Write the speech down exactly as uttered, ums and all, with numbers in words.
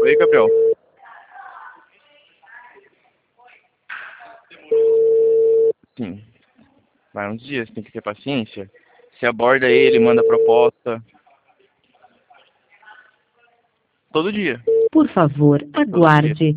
Oi, Gabriel. Sim. Vai uns dias, tem que ter paciência. Você aborda ele, manda proposta. Todo dia. Por favor, Todo dia. aguarde.